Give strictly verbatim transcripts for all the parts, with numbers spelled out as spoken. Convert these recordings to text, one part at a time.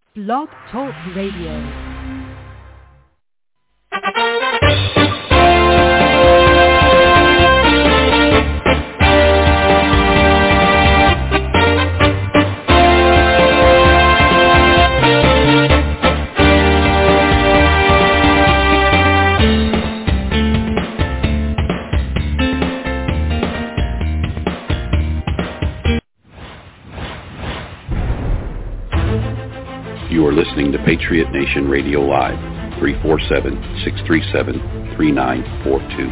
Blog Talk Radio. You are listening to Patriot Nation Radio Live, three four seven, six three seven, three nine four two.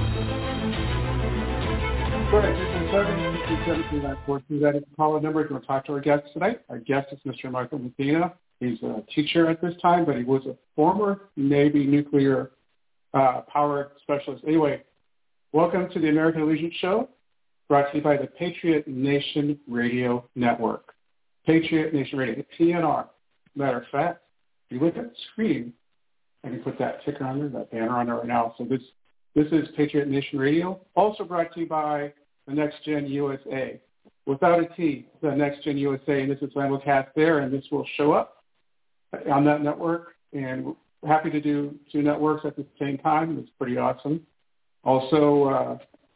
Go ahead, three four seven, six three seven, three nine four two. That is the call number if you want to talk to our guest tonight. Our guest is Mister Michael Messina. He's a teacher at this time, but he was a former Navy nuclear uh, power specialist. Anyway, welcome to the American Allegiance Show, brought to you by the Patriot Nation Radio Network. Patriot Nation Radio, P N R. Matter of fact, if you look at the screen, I can put that ticker on there, that banner on there right now. So this this is Patriot Nation Radio, also brought to you by the Next Gen U S A. Without a T, the Next Gen U S A, and this is simulcast there, and this will show up on that network. And we're happy to do two networks at the same time. It's pretty awesome. Also, uh,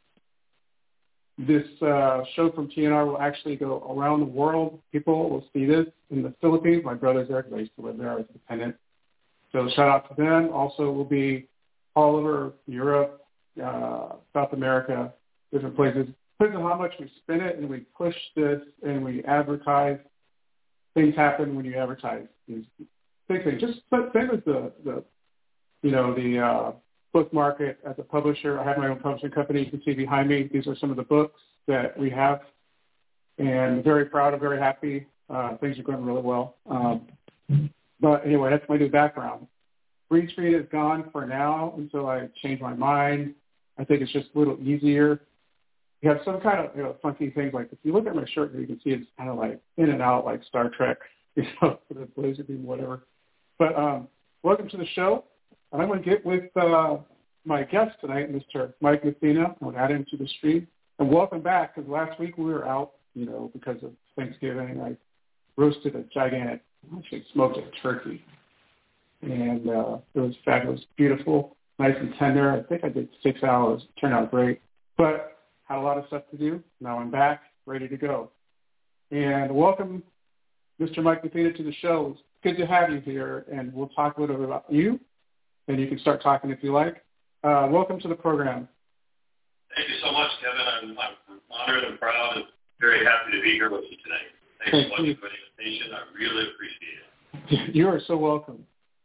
this uh, show from T N R will actually go around the world. People will see this in the Philippines. My brother's there because I used to live there. I was dependent. So shout out to them. Also, will be all over Europe, uh, South America, different places. Depends on how much we spin it and we push this and we advertise. Things happen when you advertise. These big things. Just same as the, the you know, the uh, book market as a publisher. I have my own publishing company. You can see behind me. These are some of the books that we have, and very proud and very happy. Uh, things are going really well. Um, but anyway, that's my new background. Green screen is gone for now until I change my mind. I think it's just a little easier. You have some kind of, you know, funky things like if you look at my shirt, you can see it's kind of like in and out, like Star Trek, you know, for the laser beam, whatever. But um, welcome to the show. And I'm going to get with uh, my guest tonight, Mister Mike Messina. I'm going to add him to the stream. And welcome back, because last week we were out, you know, because of Thanksgiving. I roasted a gigantic, actually smoked a turkey. And uh, it was fabulous, beautiful, nice and tender. I think I did six hours. It turned out great. But had a lot of stuff to do. Now I'm back, ready to go. And welcome, Mister Mike Messina, to the show. It's good to have you here, and we'll talk a little bit about you. And you can start talking if you like. Uh, welcome to the program. Thank you so much, Kevin. I'm, I'm honored and proud and very happy to be here with you today. Thanks Thank so much you. for the invitation. I really appreciate it. You are so welcome.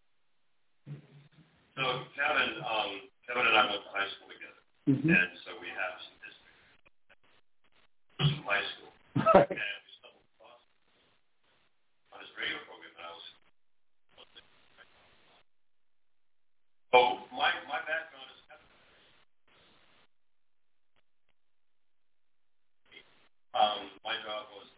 So, Kevin, um, Kevin and I went to high school together, Mm-hmm. and so we have some history from high school. Right. And we stumbled across on his radio program, and I was So my, my background is kind of, um, my job was,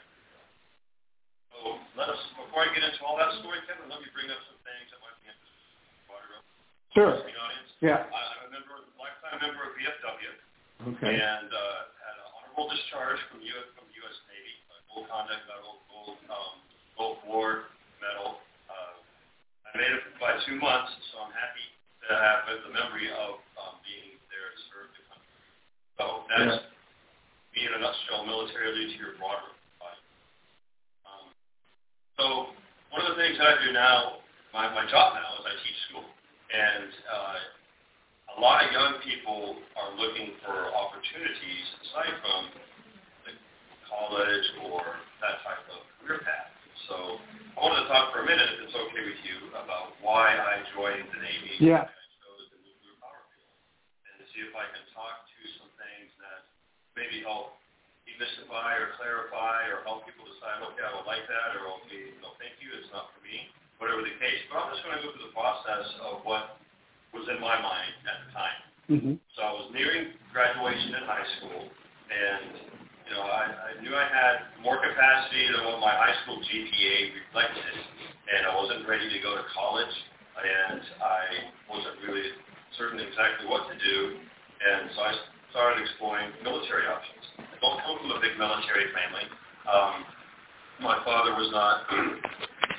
so let us, before I get into all that story, Kevin, let me bring up some things that might be interesting to the Sure. audience. Yeah. I, I'm a member, lifetime member of V F W, Okay. and uh, had an honorable discharge from U S from U S Navy, a gold conduct medal, gold, um, gold war medal. Uh, I made it by two months, so I'm happy to have the memory of um, being there to serve the country. So that's Yeah. me in a nutshell, military lead to your broader body. Um, so one of the things that I do now, my, my job now is I teach school. And uh, a lot of young people are looking for opportunities aside from the college or that type of career path. So I wanted to talk for a minute, if it's okay with you, about why I joined the Navy. Yeah. See if I can talk to some things that maybe help demystify or clarify or help people decide, okay, I would like that, or okay, no, thank you, it's not for me, whatever the case. But I'm just going to go through the process of what was in my mind at the time. Mm-hmm. So I was nearing graduation in high school, and you know, I, I knew I had more capacity than what my high school G P A reflected, and I wasn't ready to go to college, and I wasn't really certain exactly what to do. And so I started exploring military options. I don't come from a big military family. Um, my father was not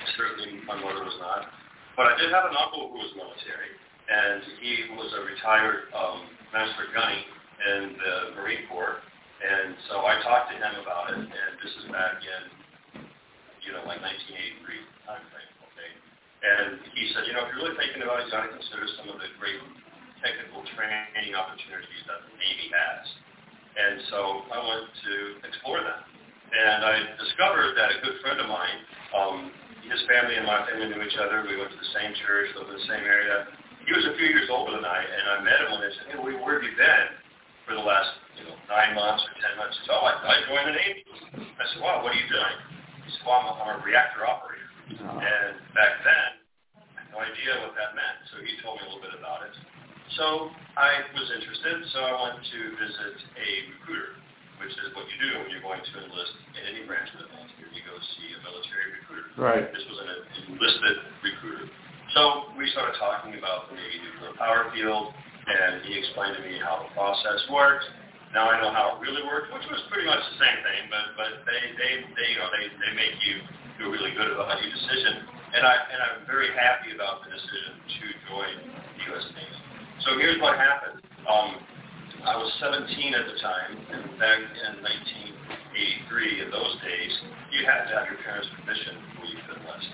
certainly my mother was not. But I did have an uncle who was military, and he was a retired um, master gunny in the Marine Corps. And so I talked to him about it, and this is back in, you know, like nineteen eighty-three time frame, okay? And he said, you know, if you're really thinking about it, you got to consider some of the great technical training opportunities that the Navy has. And so I went to explore them. And I discovered that a good friend of mine, um, his family and my family knew each other. We went to the same church, lived in the same area. He was a few years older than I, and I met him and I said, hey, where have you been for the last, you know, nine months or ten months? He said, oh, I, I joined the Navy. I said, wow, what are you doing? He said, well, I'm a, I'm a reactor operator. Oh. And back then, I had no idea what that meant. So he told me a little bit about it. So I was interested, so I went to visit a recruiter, which is what you do when you're going to enlist in any branch of the military. You go see a military recruiter. Right. This was an enlisted recruiter. So we started talking about the Navy nuclear power field, and he explained to me how the process worked. Now I know how it really worked, which was pretty much the same thing, but but they they, they you know they, they make you feel really good about your decision, and I and I'm very happy about the decision to join the U S Navy. So here's what happened. Um, I was seventeen at the time, and back in nineteen eighty-three, in those days, you had to have your parents' permission before you could enlist.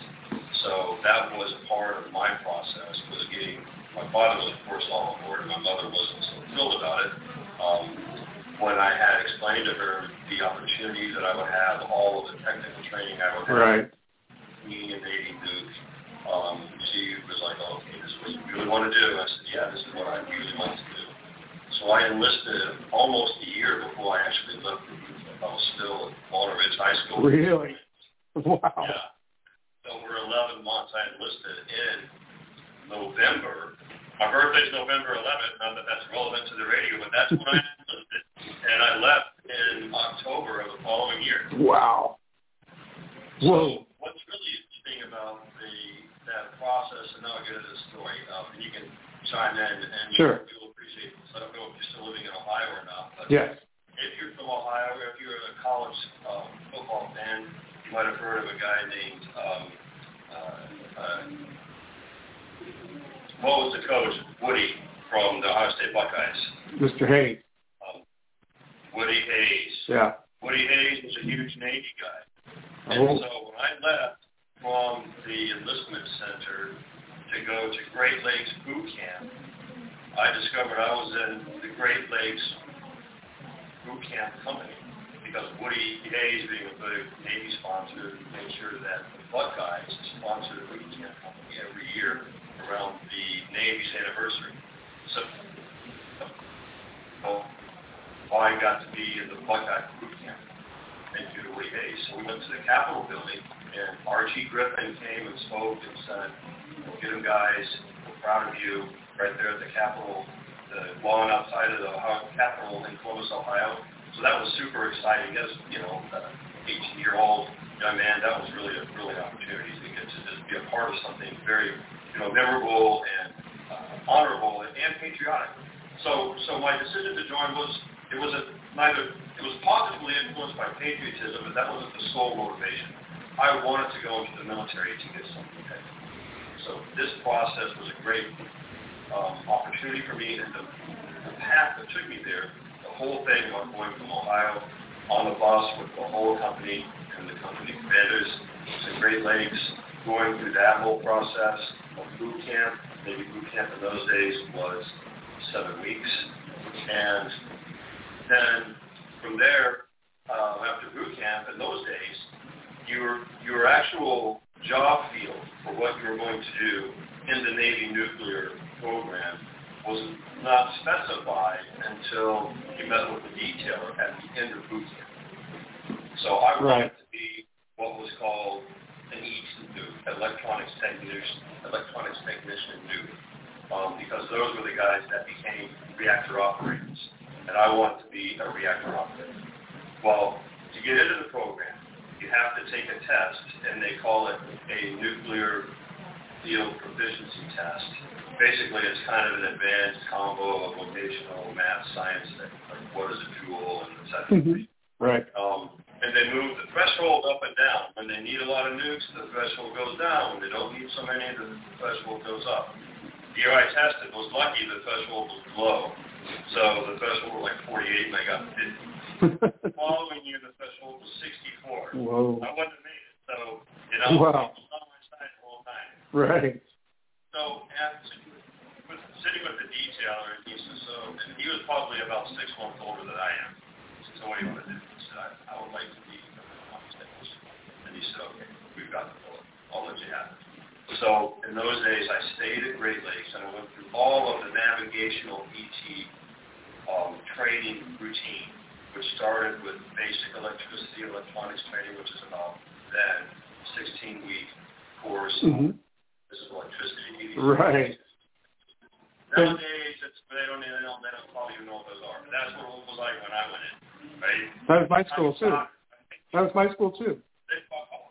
So that was a part of my process, was getting, my father was, of course, all on board, and my mother wasn't so thrilled about it. Um, when I had explained to her the opportunities that I would have, all of the technical training I would have, right. being a Navy nuke, um, she was like, oh, okay, this is what you really want to do. I said, yeah, this is what I really want to do. So I enlisted almost a year before I actually left the booth. I was still at Walnut Ridge High School. Really? Wow. Yeah. So for eleven months, I enlisted in November. My birthday's November eleventh. Not that that's relevant to the radio, but that's when I enlisted. And I left in October of the following year. Wow. So what's really interesting about the that process, and now I'll get into the story, um, and you can chime in, and sure. you'll appreciate this. I don't know if you're still living in Ohio or not, but yes. If you're from Ohio, or if you're a college um, football fan, you might have heard of a guy named, um, uh, uh, what was the coach? Woody from the Ohio State Buckeyes. Mister Hayes. Um, Woody Hayes. Yeah. Woody Hayes was a huge Navy guy. And oh. so when I left from the enlistment center to go to Great Lakes Boot Camp, I discovered I was in the Great Lakes Boot Camp company because Woody Hayes, being a big Navy sponsor, made sure that the Buckeyes sponsored the boot camp company every year around the Navy's anniversary. So well, I got to be in the Buckeye boot camp. Thank you to Woody Hayes. So we went to the Capitol building, and Archie Griffin came and spoke and said, well, get them guys, we're proud of you, right there at the Capitol, the lawn outside of the Capitol in Columbus, Ohio. So that was super exciting. As, you know, an eighteen-year-old young man, that was really a really opportunity to get to just be a part of something very, you know, memorable and uh, honorable and, and patriotic. So so my decision to join was, it was a, neither, it was positively influenced by patriotism, but that wasn't the sole motivation. I wanted to go into the military to get something paid. So this process was a great um, opportunity for me, and the, the path that took me there, the whole thing about going from Ohio on the bus with the whole company and the company commanders to Great Lakes, going through that whole process of boot camp. Maybe boot camp in those days was seven weeks. And then from there, uh, after boot camp in those days, your your actual job field for what you were going to do in the Navy nuclear program was not specified until you met with the detailer at the end of boot camp. So I wanted right. to be what was called an E T nuke, electronics technician, electronics technician nuke, um, because those were the guys that became reactor operators, and I wanted to be a reactor operator. Well, to get into the program, you have to take a test, and they call it a nuclear field proficiency test. Basically, it's kind of an advanced combo of vocational math, science, like what is a joule, and et cetera. Mm-hmm. Right. Um, and they move the threshold up and down. When they need a lot of nukes, the threshold goes down. When they don't need so many, the threshold goes up. The year I tested was lucky the threshold was low. So the threshold was like forty-eight and I got fifty. The following year the threshold was sixty-four. Whoa. I wouldn't have made it. So, you know, wow. I was on my side the whole time. Right. So, after, with, sitting with the detailer, and he said, so, and he was probably about six months older than I am. He said, so what do you want to do? He said, I, I would like to be on stage. And he said, okay, we've got the bullet. I'll let you have it. So, in those days, I stayed at Great Lakes, and I went through all of the navigational E T um, training routine, which started with basic electricity electronics training, which is about then sixteen-week course. Mm-hmm. This is electricity. Right. Nowadays, it's, they don't even know, they don't probably even know what those are. But that's what it was like when I went in, right? That was my school, too. That was my school, too. They fuck off.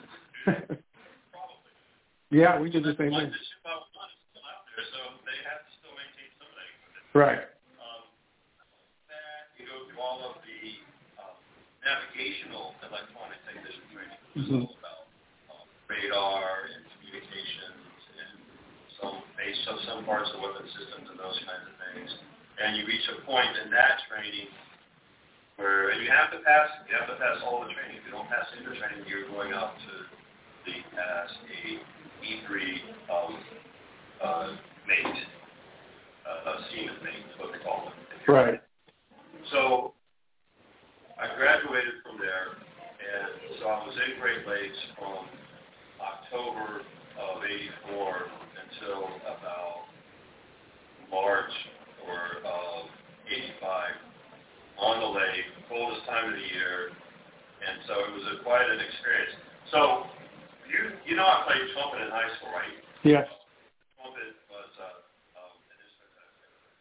Probably. Yeah, we did the same thing. The ship I was on is still out there, so they have to still maintain some of that equipment. Right. Um, that, you go through all of the um, navigational electronic technician training, which is Mm-hmm. all about um, radar and communications and some base of some parts of weapon systems and those kinds of things. And you reach a point in that training where, and you have to pass, you have to pass all the training. If you don't pass any of the training, you're going out to the pass a E three um, uh, mate, uh, a seaman mate, is what they call it. Right. So I graduated from there, and so I was in Great Lakes from October of eighty-four until about March or of eighty-five on the lake, coldest time of the year, and so it was a, quite an experience. So you you know I played trumpet in high school, right? Yes. Trumpet was uh, um, an instrument.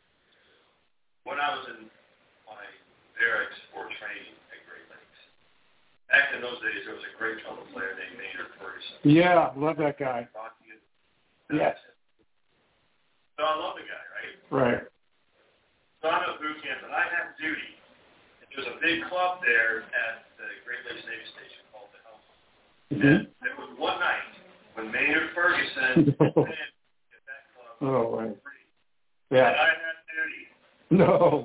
When I was in my barracks for training at Great Lakes, back in those days there was a great trumpet player named Maynard Ferguson. Yeah, love that guy. Yes. So I love the guy, right? Right. So I'm at boot camp, and I have duty. There's a big club there at the Great Lakes Navy Station called the Helm. Mm-hmm. And there was one night when Maynard Ferguson ran at that club Oh, right. free. Yeah. And I had duty. No.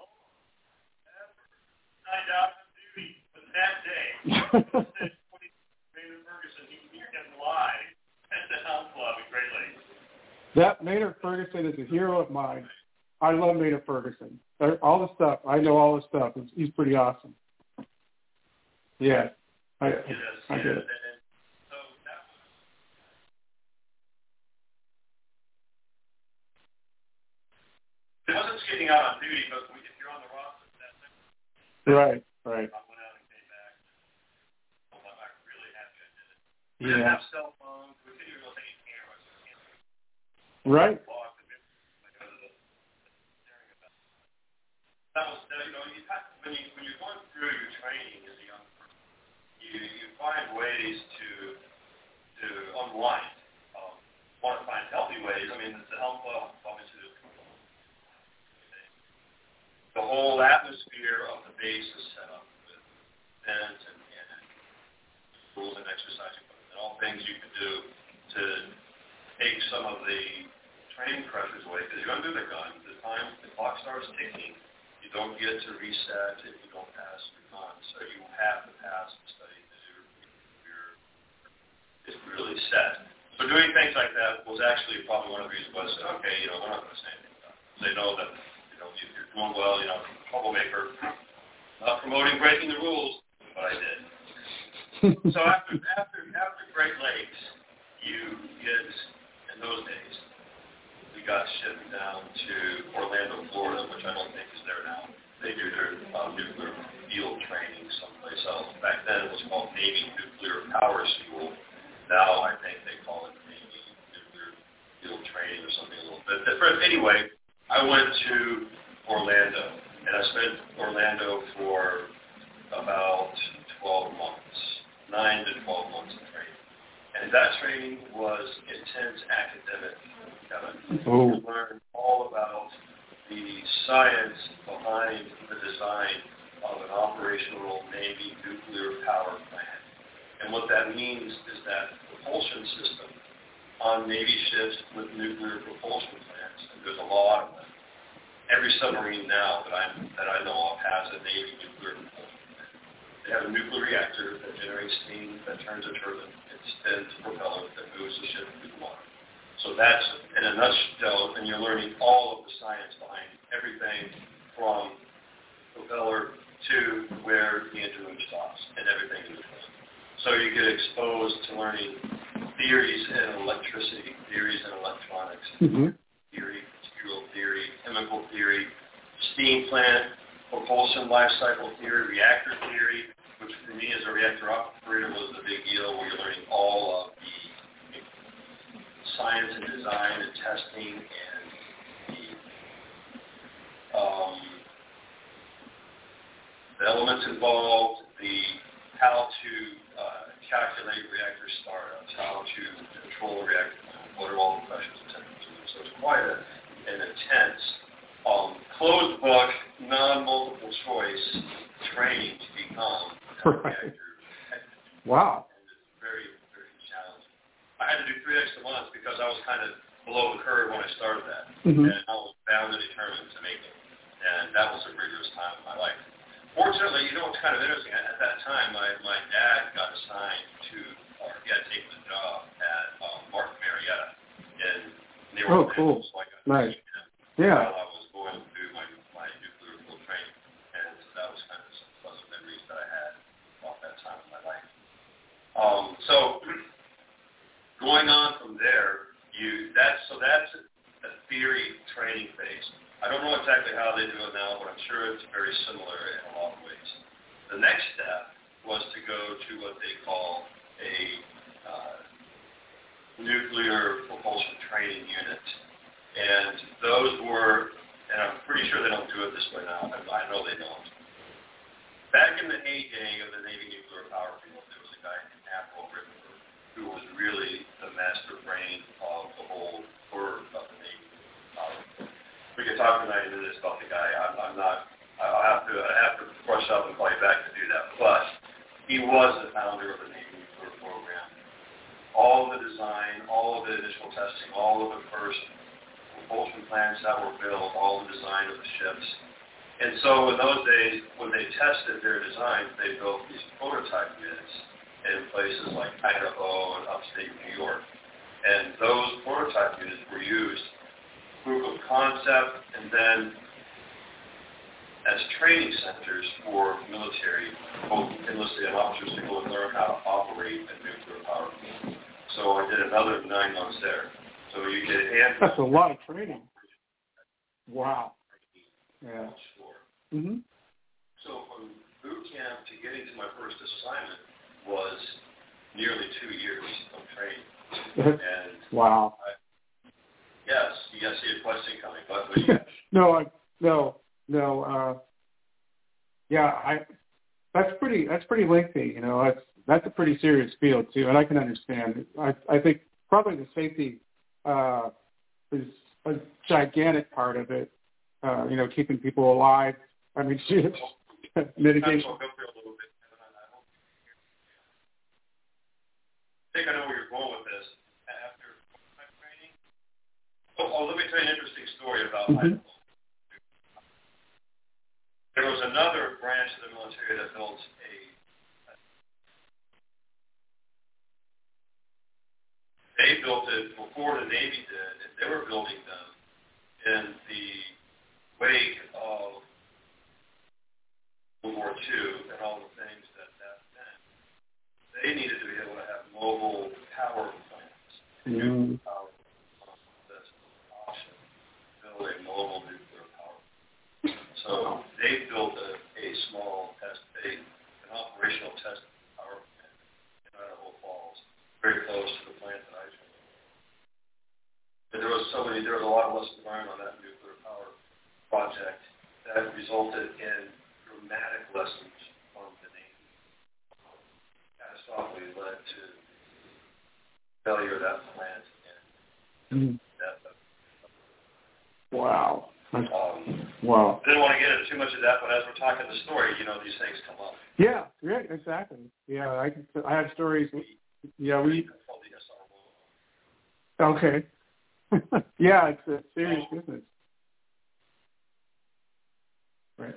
Signed out for duty, but that day, Maynard Ferguson, he he kept live at the Helm Club at Great Lakes. That Maynard Ferguson is a hero of mine. I love Maynard Ferguson. All the stuff. I know all the stuff. He's, he's pretty awesome. Yeah. I, Yes, I, I yes. get it. And so that was, it wasn't skating out on duty, but if you're on the roster, that's it. Right, right. I went out and came back. I'm really happy I did it. We Yeah. didn't have cell phones. We couldn't even look at any cameras. Right. That was, you know, you have, when you when you're going through your training as a young person, you you find ways to to unwind. Um, want to find healthy ways. I mean, the Helm Club, obviously, the whole atmosphere of the base is set up with vents and, and rules and exercise equipment and all things you can do to take some of the training pressures away. Because you're under the gun, the time the clock starts ticking. You don't get to reset if you don't pass your gun. So you have to pass the study that you're, you're, it's really set. So doing things like that was actually probably one of the reasons why I said, okay, you know, we're not going to say anything about it. They know that, you know, if you're doing well, you know, troublemaker, not promoting breaking the rules, but I did. So after, after, after Great Lakes, you get, in those days, we got shipped down to Orlando, Florida, which I don't think is there now. They do their uh, nuclear field training someplace else. Back then it was called Navy Nuclear Power School. Now I think they call it Navy Nuclear Field Training or something a little bit different. Anyway, I went to Orlando, and I spent Orlando for about twelve months, nine to twelve months of training. And that training was intense academic. Oh. You learn all about the science behind the design of an operational Navy nuclear power plant. And what that means is that propulsion system on Navy ships with nuclear propulsion plants, and there's a lot of them. Every submarine now that I that I know of has a Navy nuclear propulsion plant. They have a nuclear reactor that generates steam, that turns a turbine, it spins a propeller that moves the ship through the water. So that's, in a nutshell, and you're learning all of the science behind everything from propeller to where the engine room stops and everything in between. So you get exposed to learning theories in electricity, theories in electronics, mm-hmm. theory, material theory, chemical theory, steam plant, propulsion life cycle theory, reactor theory, which for me as a reactor operator was the big deal, where you're learning all of the science and design and testing and the, um, the elements involved, the how to uh, calculate reactor startups, how to control a reactor plant, what are all the pressures and temperatures. So it's quite a, an intense, um, closed book, non-multiple choice training to become a right. reactor. Wow. And it's very, very challenging. I had to do three extra months because I was kind of below the curve when I started that. Mm-hmm. And I was bound and determined to make it. And that was a rigorous time of my life. Fortunately, you know what's kind of interesting? At, at that time, my, my dad got assigned to, or he had taken the job at um, Martin Marietta. And they were oh, cool. So I got to nice. meet him yeah. while I was going through my, my nuclear fuel training. And so that was kind of some pleasant memories that I had about that time of my life. Um, so going on from there, you that's so that's a theory training phase. I don't know exactly how they do it now, but I'm sure it's very similar in a lot of ways. The next step was to go to what they call a uh, nuclear propulsion training unit. And those were, and I'm pretty sure they don't do it this way now, I know they don't. Back in the heyday of the Navy nuclear power field, there was a guy named Admiral Ripper who was really the master brain of the whole word of the Navy power field. We could talk for ninety minutes about the guy. I'm, I'm not. I'll have to. I have to brush up and call you back to do that. But he was the founder of the Navy nuclear program. All of the design, all of the initial testing, all of the first propulsion plants that were built, all the design of the ships. And so in those days, when they tested their designs, they built these prototype units in places like Idaho and upstate New York. And those prototype units were used proof of concept, and then as training centers for military, both enlisted and officers to go and learn how to operate a nuclear power plant. So I did another nine months there. So you get hands. That's a lot of training. Wow. Yeah. Mm-hmm. So from boot camp to getting to my first assignment was nearly two years of training. And wow. I, Yes, you got to see a question coming, but what do you no, I, no, no. Uh, yeah, I. That's pretty. That's pretty lengthy. You know, that's that's a pretty serious field too, and I can understand. I I think probably the safety uh, is a gigantic part of it. Uh, you know, keeping people alive. I mean, mitigation. I think I know where you're going with this. After my training. Oh, oh, let me tell you an interesting story about mm-hmm. Idaho. There was another branch of the military that built a, they built it before the Navy did, and they were building them in the wake of World War Two and all the things that that meant. They needed to be able to have mobile power plants, mm-hmm. nuclear power plants. That's an option. Build a mobile nuclear power plant. So they built a, a small test, a, an operational test power plant in Idaho Falls, very close to the plant that I joined. But there was so many, there was a lot of lessons learned on that nuclear power project that resulted in dramatic lessons from the Navy. Catastrophically led to failure of that plant and mm-hmm. death of. Wow. Um, Wow. I didn't want to get into too much of that, but as we're talking the story, you know, these things come up. Yeah, yeah, exactly. Yeah, I can, I have stories. Yeah, we. Okay. Yeah, it's a serious oh. business. Right.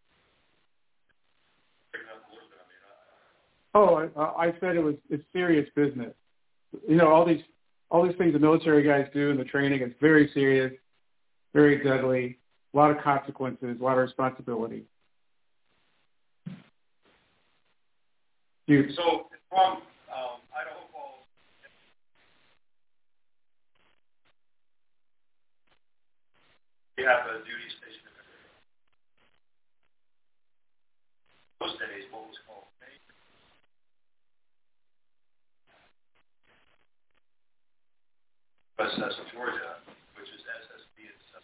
Oh, I, I said it was it's serious business. You know, all these all these things the military guys do in the training, it's very serious, very deadly, a lot of consequences, a lot of responsibility. You, so from um, Idaho Falls, we have a duty station. Those days, what was called U S S Georgia, which is S S B itself.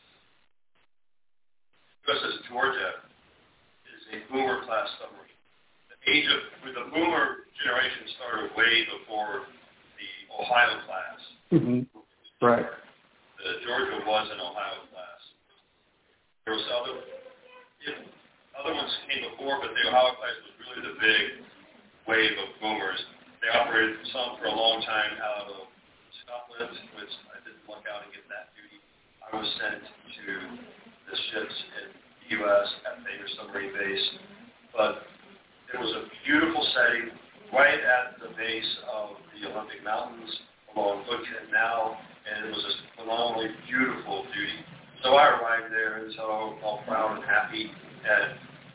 U S S Georgia is a boomer class submarine. The age of the boomer generation started way before the Ohio class. Mm-hmm. Right. The Georgia was an Ohio class. There was other, yeah, other ones came before, but the Ohio class was really the big wave of boomers. They operated some for a long time out of Scotland, which I didn't look out and get that duty. I was sent to the ships in the U S at Baker Submarine Base, but it was a beautiful setting right at the base of the Olympic Mountains along Hood Canal, and it was a phenomenally beautiful duty. So I arrived there, and so all proud and happy, and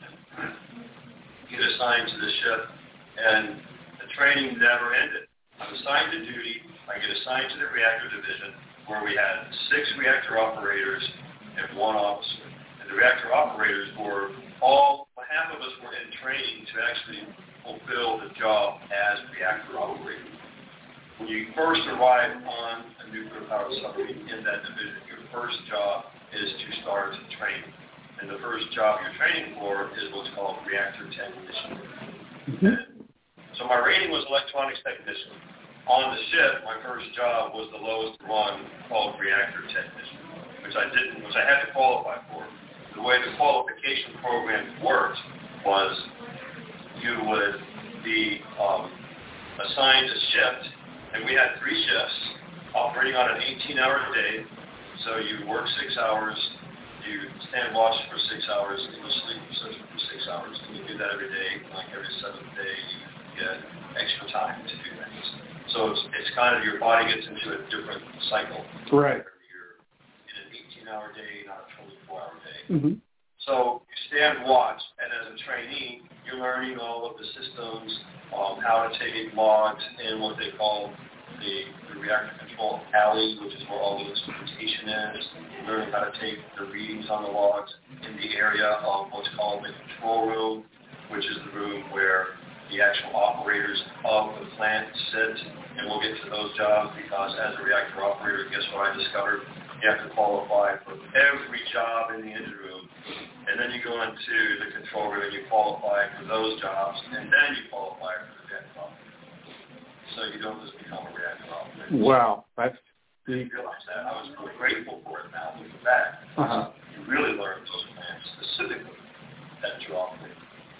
get assigned to the ship, and the training never ended. I'm assigned to duty. I get assigned to the reactor division, where we had six reactor operators and one officer. And the reactor operators were all, half of us were in training to actually fulfill the job as reactor operators. When you first arrive on a nuclear powered submarine in that division, your first job is to start training. And the first job you're training for is what's called reactor technician. Mm-hmm. So my rating was electronics technician. On the ship, my first job was the lowest one, called reactor technician, which I didn't, which I had to qualify for. The way the qualification program worked was you would be um, assigned a shift, and we had three shifts operating on an eighteen-hour day. So you work six hours, you stand watch for six hours, and you sleep for six hours, and you do that every day. Like every seventh day, you get extra time to do things. So it's, it's kind of your body gets into a different cycle. Right. You're in an eighteen-hour day, not a twenty-four-hour day. Mm-hmm. So you stand watch, and as a trainee, you're learning all of the systems, um, how to take logs in what they call the, the reactor control alley, which is where all the instrumentation is. You're learning how to take the readings on the logs in the area of what's called the control room, which is the room where the actual operators of the plant sit, and we'll get to those jobs because as a reactor operator, guess what I discovered? You have to qualify for every job in the engine room, and then you go into the control room and you qualify for those jobs, and then you qualify for the reactor operator. So you don't just become a reactor operator. Wow, that's deep. I realized that. I was really grateful for it now looking back. Uh-huh. You really learn those plants specifically that you're operating.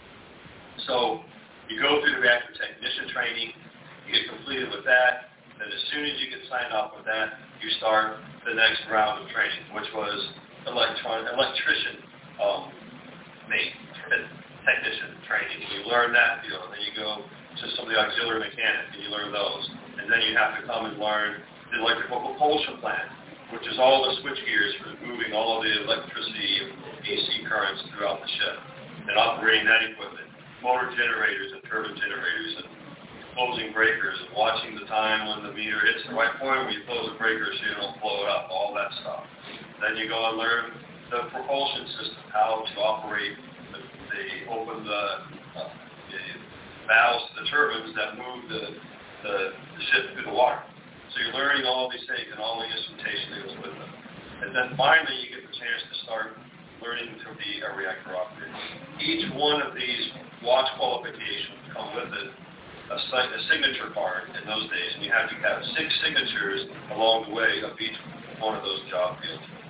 So you go through the reactor technician training, you get completed with that, then as soon as you get signed off with that, you start the next round of training, which was electron electrician um, main technician training. You learn that, you know, and then you go to some of the auxiliary mechanics and you learn those. And then you have to come and learn the electrical propulsion plant, which is all the switch gears for moving all of the electricity and A C currents throughout the ship and operating that equipment. Motor generators and turbine generators and closing breakers and watching the time when the meter hits the right point where you close the breaker so you don't blow it up, all that stuff. Then you go and learn the propulsion system, how to operate, the, they open the, uh, the valves to the turbines that move the, the, the ship through the water. So you're learning all these things and all the instrumentation that goes with them. And then finally you get the chance to start learning to be a reactor operator. Each one of these watch qualifications come with it a, a signature card in those days, and you have to have six signatures along the way of each one of those job fields.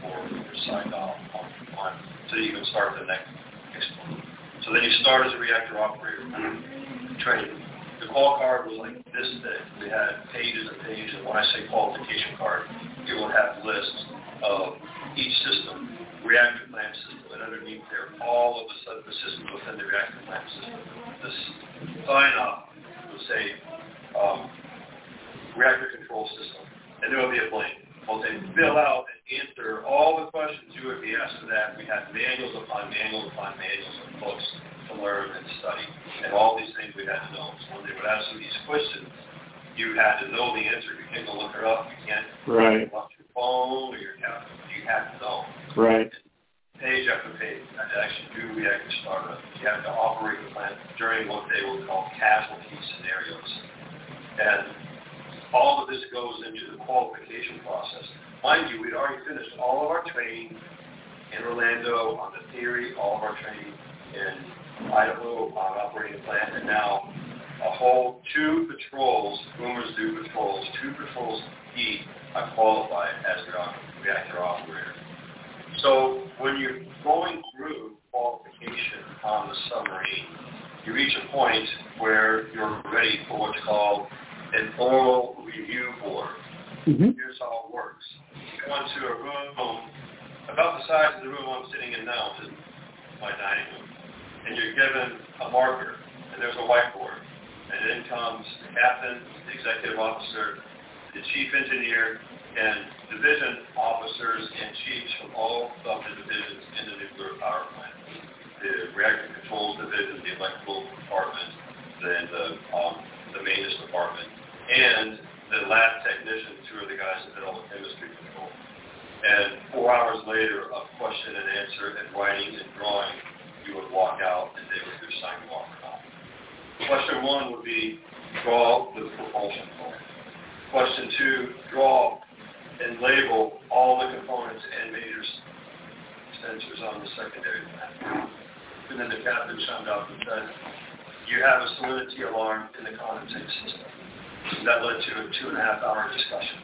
or you're signed off on time so you can start the next exploit. So then you start as a reactor operator training. The call card was like this thick. We had pages and pages, and when I say qualification card, it will have lists of each system, reactor plant system, and underneath there, all of the, the systems within the reactor plant system. This sign up would say um, reactor control system, and there will be a blank. Well, they fill out and answer all the questions you would be asked for that. We had manuals upon manuals upon manuals of books to learn and study, and all these things we had to know. So when they would ask you these questions, you had to know the answer. You can't go look it up. You can't right. watch your phone or your calendar. You had to know. Right. And page after page, you had to actually do reactor startup. You had to operate the plant during what they would call casualty scenarios. And all of this goes into the qualification process. Mind you, we'd already finished all of our training in Orlando on the theory, all of our training in Idaho on operating the plant, and now a whole two patrols, boomers do patrols, two patrols each are qualified as a reactor operator. So when you're going through qualification on the submarine, you reach a point where you're ready for what's called an oral review board. Mm-hmm. Here's how it works. You go into a room about the size of the room I'm sitting in now, which is my dining room, and you're given a marker, and there's a whiteboard, and in comes the captain, the executive officer, the chief engineer, and division officers and chiefs from all of the divisions in the nuclear power plant. The reactor controls division, the electrical department, then the, um, the maintenance department, and the lab technician, two of the guys that did all the chemistry control. And four hours later of question and answer and writing and drawing, you would walk out and they would do sign off or not. Question one would be draw the propulsion plan. Question two, draw and label all the components and major sensors on the secondary plan. And then the captain chimed up and said, you have a salinity alarm in the condensate system. That led to a two and a half hour discussion.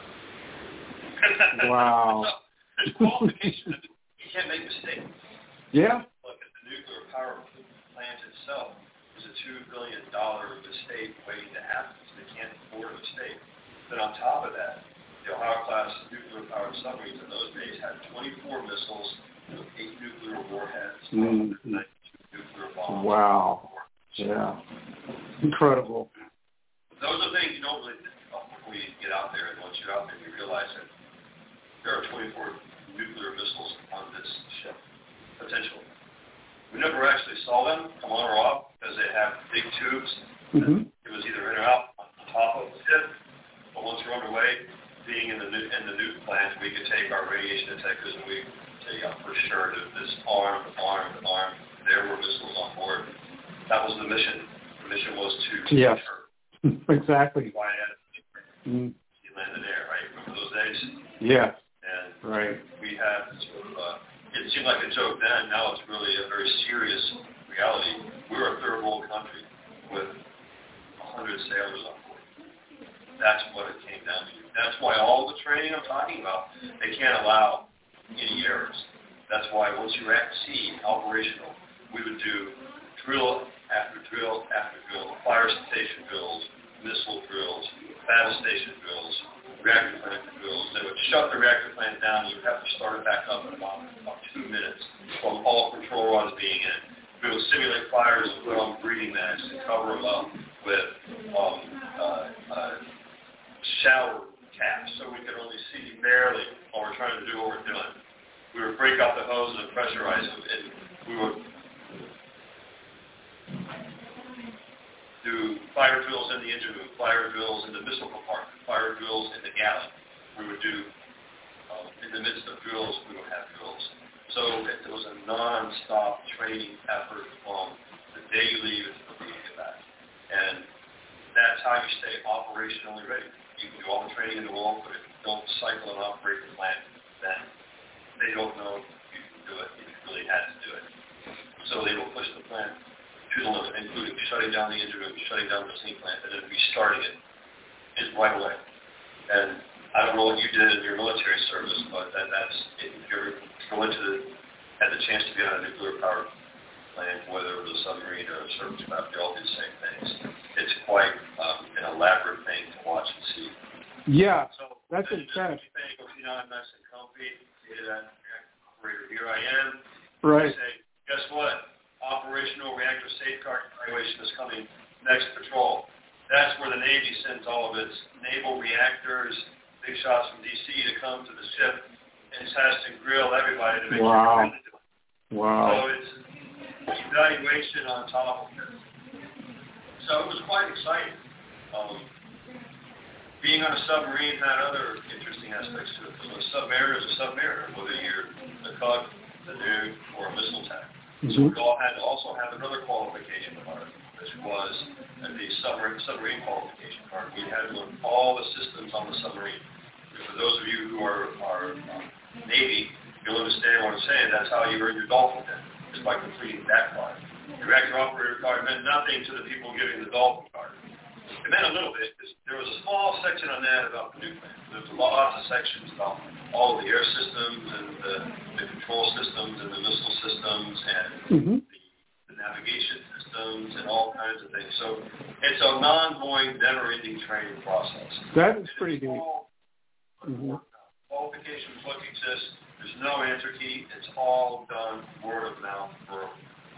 Wow. There's qualification. You can't make mistakes. Yeah. Look at the nuclear power plant itself. Is a two billion dollars mistake waiting to happen. So they can't afford a mistake. Then on top of that, the Ohio-class nuclear-powered submarines in those days had twenty-four missiles, eight nuclear warheads, mm-hmm. ninety-two nuclear bombs. Wow. Yeah. Incredible. Those are things you don't really think about before you get out there, and once you're out there, you realize that there are twenty-four nuclear missiles on this ship, potentially. We never actually saw them come on or off because they have big tubes. Mm-hmm. It was either in or out on top of the ship, but once you're underway, being in the in the nuke plant, we could take our radiation detectors and we could say uh, for sure that this armed, armed, armed, there were missiles on board. That was the mission. The mission was to yes. deter. Exactly. Why mm. he landed there, right? Remember those days? Yeah. And right. we had sort of, uh, it seemed like a joke then. Now it's really a very serious reality. We're a third world country with one hundred sailors on board. That's what it came down to. That's why all the training I'm talking about, they can't allow any errors. That's why once you're at sea, operational, we would do drill after drill after drill, fire station drills, missile drills, battle station drills, reactor plant drills. They would shut the reactor plant down. You would have to start it back up in about, about two minutes from all control rods being in. We would simulate fires and put on breathing masks and cover them up with um, uh, uh, shower caps so we could only see barely while we're trying to do what we're doing. We would break out the hoses and pressurize them, and we would do fire drills in the engine room, fire drills in the missile compartment, fire drills in the galley. We would do, um, in the midst of drills, we would have drills. So it was a non-stop training effort from the day you leave until the day you get back. And that's how you stay operationally ready. You can do all the training in the world, but if you don't cycle and operate the plant, then they don't know you can do it if you really had to do it. So they will push the plant to the limit, including shutting down the engine room, shutting down the steam plant, and then restarting it is right away. And I don't know what you did in your military service, but that, that's, if you ever go into the, had the chance to be on a nuclear power plant, whether it was a submarine or a surface craft, they all do the same things. It's quite um, an elaborate thing to watch and see. Yeah, so, that's intense. You know, I'm nice and comfy. That operator, here I am. Right. I say, guess what? Operational reactor safeguard evaluation is coming next patrol. That's where the Navy sends all of its naval reactors, big shots from D C to come to the ship and test and grill everybody to make wow. sure they're doing it. Wow. So it's evaluation on top of it. So it was quite exciting. Um, being on a submarine had other interesting aspects to it. So a submariner is a submariner, whether you're the C U D, the nuke, or a missile tank. Mm-hmm. So we all had to also have another qualification card, which was the submarine, submarine qualification card. We had to learn all the systems on the submarine. For those of you who are, are um, Navy, you'll understand what I'm saying. That's how you earn your Dolphin then, just by completing that card. The reactor operator card meant nothing to the people giving the Dolphin card. It meant a little bit. There was a small section on that about the nuclear. There's lots of sections about all of the air systems and the, the control systems and the missile systems and mm-hmm. the, the navigation systems and all kinds of things. So it's a non-void, never-ending training process. That is pretty deep. Mm-hmm. Qualifications, what exists, there's no answer key. It's all done word of mouth, verbal.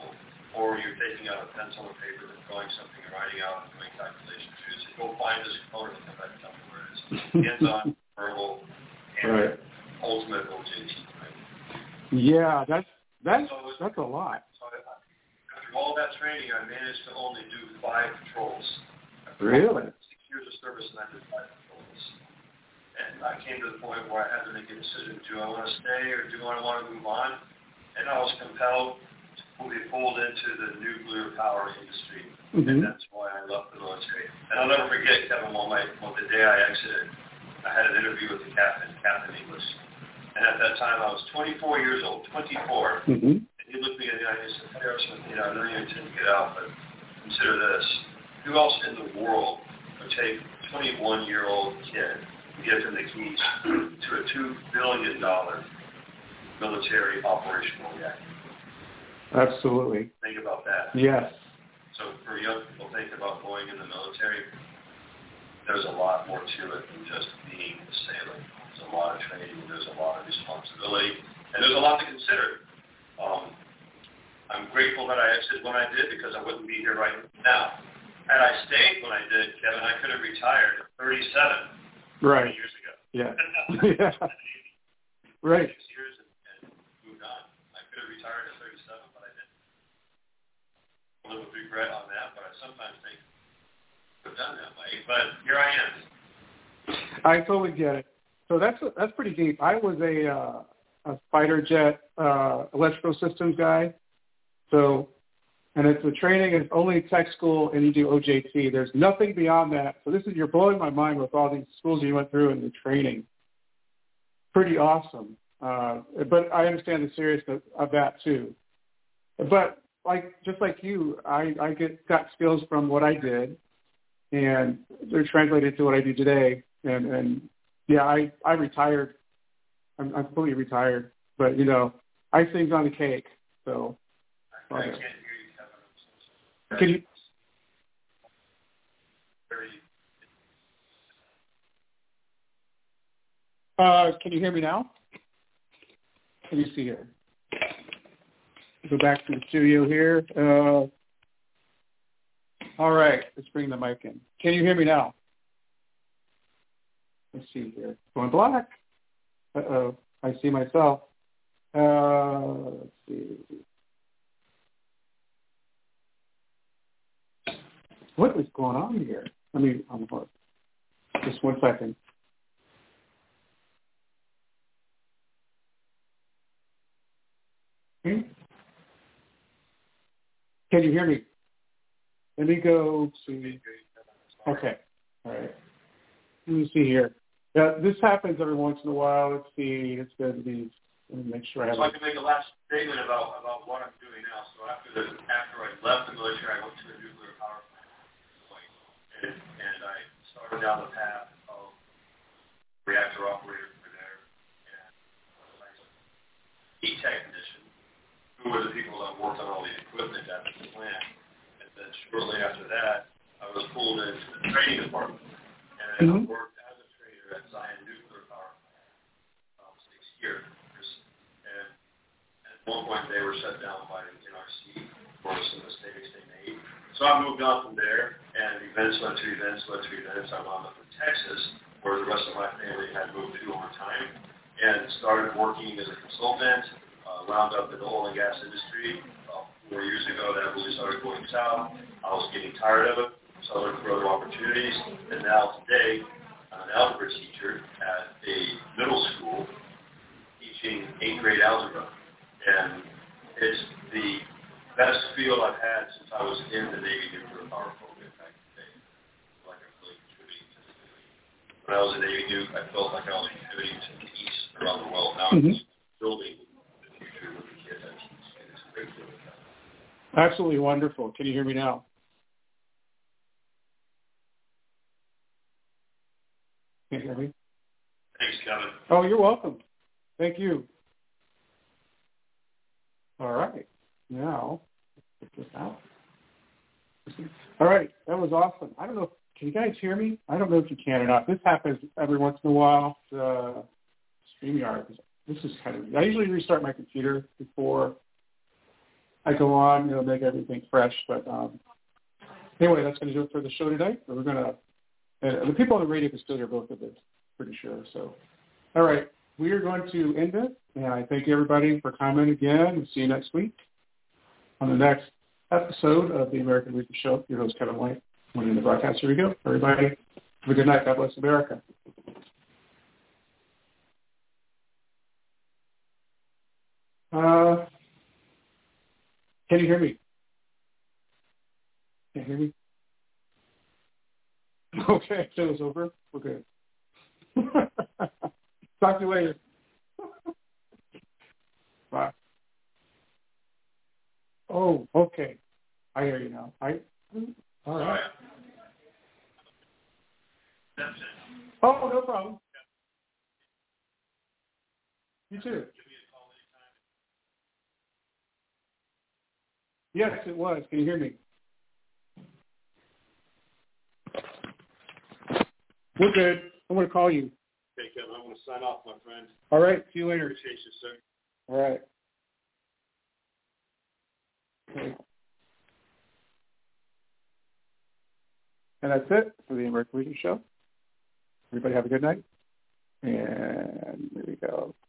Or you're taking out a pencil and paper and drawing something and writing out and doing calculations. You just go find this component and come back and tell me where it is. Hands-on, verbal, and right. ultimate O J T. Right? Yeah, that's that's so that's a lot. So after all that training, I managed to only do five patrols. Really? Six years of service, and I did five patrols. And I came to the point where I had to make a decision: do I want to stay or do I want to move on? And I was compelled will be pulled into the nuclear power industry, mm-hmm. and that's why I left the military. And I'll never forget, Kevin, when, my, when the day I exited, I had an interview with the captain, Captain English. And at that time, I was twenty-four years old, twenty-four. Mm-hmm. And he looked me in the eye and he said, Harrison, you know, I know you intend to get out, but consider this. Who else in the world would take a twenty-one-year-old kid and give him the keys to a two billion dollars military operational reactor? Absolutely. Think about that. Yes. So for young people thinking about going in the military, there's a lot more to it than just being a sailor. There's a lot of training, there's a lot of responsibility, and there's a lot to consider. Um, I'm grateful that I exited when I did because I wouldn't be here right now. Had I stayed when I did, Kevin, I could have retired at thirty-seven right. years ago. Yeah. yeah. Right. Six years and, and moved on. I could have retired at thirty-seven, but I didn't. I live with regret on that, but I sometimes think I've done that way. But here I am. I totally get it. So that's that's pretty deep. I was a uh, a fighter jet uh, electrical systems guy. So, and it's the training is only tech school, and you do O J T. There's nothing beyond that. So this is you're blowing my mind with all these schools you went through and the training. Pretty awesome. Uh, but I understand the seriousness of that too. But like just like you, I, I get got skills from what I did, and they're translated to what I do today. And, and yeah, I, I retired. I'm, I'm fully retired. But you know, icing's on the cake. So. I can't hear you, Kevin. Can you? Uh, can you hear me now? Let me see here. Go back to the studio here. Uh, all right, let's bring the mic in. Can you hear me now? Let's see here. Going black. Uh-oh, I see myself. Uh, let's see. What is going on here? Let me, I'm just one second. Hmm? Can you hear me? Let me go to, okay, all right. Let me see here. Uh, this happens every once in a while. Let's see, it's going to be, let me make sure I have So I can make a last statement about, about what I'm doing now. So after the, after I left the military, I went to a nuclear power plant, and, and I started down the path of reactor technician, who were the people that worked on all the equipment at the plant. And then shortly after that, I was pulled into the training department. And mm-hmm. I worked as a trainer at Zion Nuclear Power Plant for um, six years. And at one point, they were shut down by N R C for some mistakes they made. So I moved on from there, and events led to events led to events. I wound up in Texas, where the rest of my family had moved to over time, and started working as a consultant, uh, wound up in the oil and gas industry. About four years ago, that really started going south. I was getting tired of it, so I looked for other opportunities, and now today, I'm an algebra teacher at a middle school teaching eighth grade algebra, and it's the best field I've had since I was in the Navy nuclear power program back in the day. Like I'm really contributing to the Navy. When I was in Navy nuke, I felt like I was contributing to the East around the world. Now mm-hmm. I'm building the future with the kids I teach, and it's a great deal of that. Absolutely wonderful. Can you hear me now? Can you hear me? Thanks, Kevin. Oh, you're welcome. Thank you. All right. Now, let's get this out. All right. That was awesome. I don't know. Can you guys hear me? I don't know if you can or not. This happens every once in a while. Uh, StreamYard. This is kind of, I usually restart my computer before I go on, you know, make everything fresh. But um, anyway, that's going to do it for the show today. We're going to, uh, the people on the radio can still hear both of it, pretty sure. So, all right. We are going to end it. And I thank everybody for coming again. We'll see you next week on the next episode of the American Weekly Show. Your host, Kevin White. One in the broadcast. Here we go. Everybody, have a good night. God bless America. Uh, can you hear me? Can you hear me? Okay, show's over. We're good. Talk to you later. Bye. Oh, okay. I hear you now. I. All right. Oh, no problem. You too. Yes, it was. Can you hear me? We're good. I'm going to call you. Okay, Kevin, I'm going to sign off, my friend. All right. See you later. Appreciate you, sir. All right. Okay. And that's it for the American Weekly Show. Everybody have a good night. And there we go.